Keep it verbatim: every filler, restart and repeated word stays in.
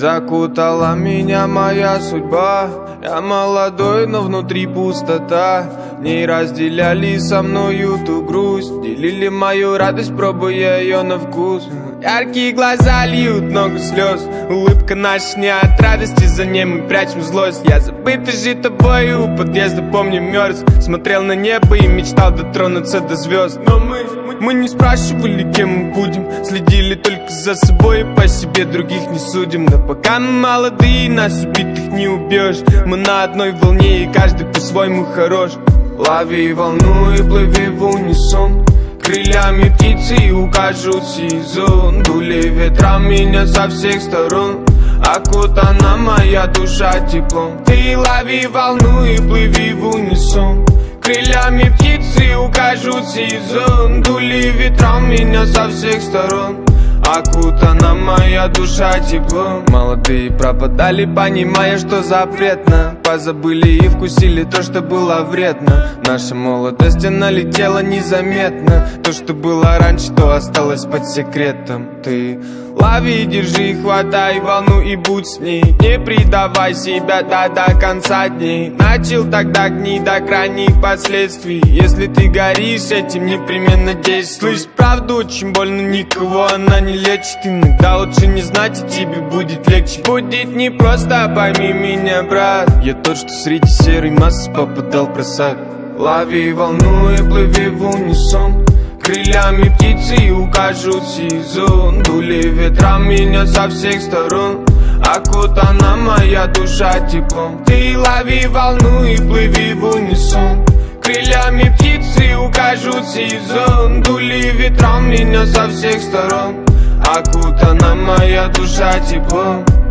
Закутала меня моя судьба. Я молодой, но внутри пустота. В ней разделяли со мною ту грусть, делили мою радость, пробуя ее на вкус. Яркие глаза льют много слез. Улыбка наша не от радости, за ней мы прячем злость. Я забытый жить тобой у подъезда, помню, мерз. Смотрел на небо и мечтал дотронуться до звезд. Но мы, мы, мы не спрашивали, кем мы будем. Следили только за собой и по себе других не судим. Но пока мы молодые, нас убитых не убьешь. Мы на одной волне и каждый по-своему хорош. Лови волну и плыви в унисон. Крыльями птицы укажут сезон. Дули ветра меня со всех сторон. Окутана моя душа теплом. Ты лови волну и плыви в унисон. Крыльями птицы укажут сезон. Дули ветра меня со всех сторон. Окутана моя душа теплом. Молодые пропадали, понимая, что запретно. Позабыли и вкусили то, что было вредно. Наша молодость налетела незаметно. То, что было раньше, то осталось под секретом. Ты лови, держи, хватай волну и будь с ней. Не предавай себя до, до конца дней. Начал тогда гнить до крайних последствий. Если ты горишь этим, непременно действуй. Слышь, правду очень больно, никого она не лечит. Иногда лучше не знать, и тебе будет легче. Будет непросто, пойми меня, брат. Я тот, что среди серой массы попадал в просак. Лови волну и плыви в унисон. Крыльями птицы укажут сезон. Дули ветра меня со всех сторон. Окутана моя душа теплом. Ты лови волну и плыви в унисон. Крыльями птицы укажут сезон. Дули ветра меня со всех сторон. Окутана моя душа теплом.